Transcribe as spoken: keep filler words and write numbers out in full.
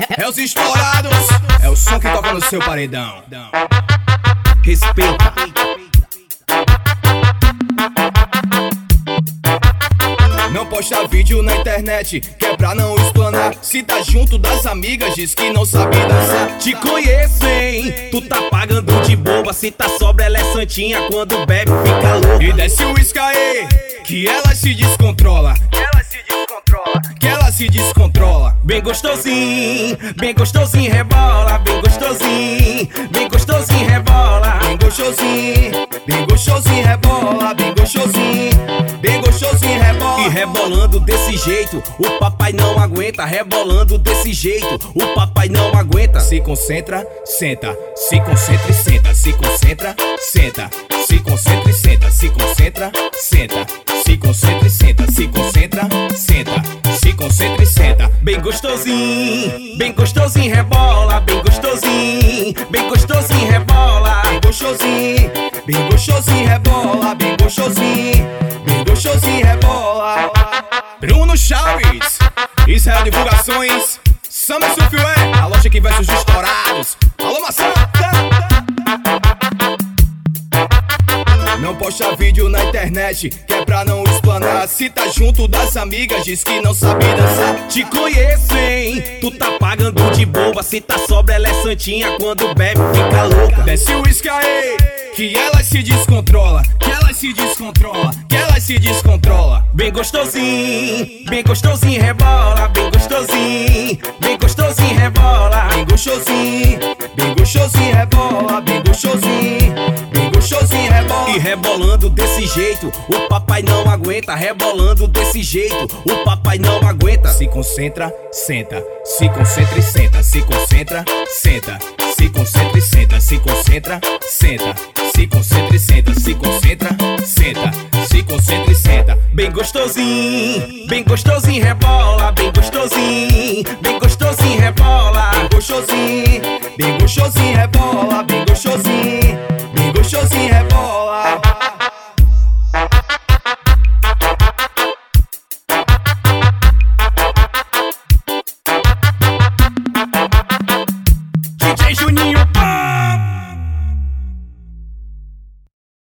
É os estourados, é o som que toca no seu paredão. Respeita. Não posta vídeo na internet, que é pra não explanar. Se tá junto das amigas, diz que não sabe dançar. Te conheço, hein? Tu tá pagando de boba. Se tá sobra, ela é santinha. Quando bebe, fica louca. E desce o uísque aí, que ela se descontrola. Que ela se descontrola. Que ela se descontrola. Bem gostosinho, bem gostosinho, rebola. Bem gostosinho, bem gostosinho, rebola. Bem gostosinho, bem gostosinho, rebola. Bem gostosinho, bem gostosinho, rebola. E rebolando desse jeito, o papai não aguenta. Rebolando desse jeito, o papai não aguenta. Se concentra, senta. Se concentra e senta. Se concentra, senta. Se concentra e senta. Se concentra, senta. Se concentra e senta. Se concentra, senta. Se concentra e senta. Bem gostosinho, bem gostosinho, rebola. Bem gostosinho, bem gostosinho, rebola. Bem gostosinho, bem gostosinho, rebola. Bem gostosinho, bem gostosinho, rebola. Bruno Chaves, Israel Divulgações, Summer Surfware, a loja que vai surgir estourados. Alô, maçã! Não posta vídeo na internet, que é pra não explanar. Se tá junto das amigas, diz que não sabe dançar. Te conheço, hein? Tu tá pagando de boba. Se tá sobra, ela é santinha. Quando bebe, fica louca. Desce o uísque aí, que ela se descontrola. Que ela se descontrola. Que ela se descontrola. Bem gostosinho, bem gostosinho, rebola. Bem gostosinho, bem gostosinho, rebola. Bem gostosinho, bem gostosinho, rebola. Bem gostosinho, bem gostosinho, rebola. E rebolando desse jeito, o papai não aguenta. Rebolando desse jeito, o papai não aguenta. Se concentra, senta. Se concentra e senta. Se concentra, senta. Se concentra e senta. Se concentra, senta. Se concentra e senta. Se concentra, senta. Se concentra e senta. Bem gostosinho, bem gostosinho, rebola. Bem gostosinho, bem gostosinho, rebola. Bem gostosinho, bem gostosinho, rebola. Bem gostosinho, bem gostosinho, rebola.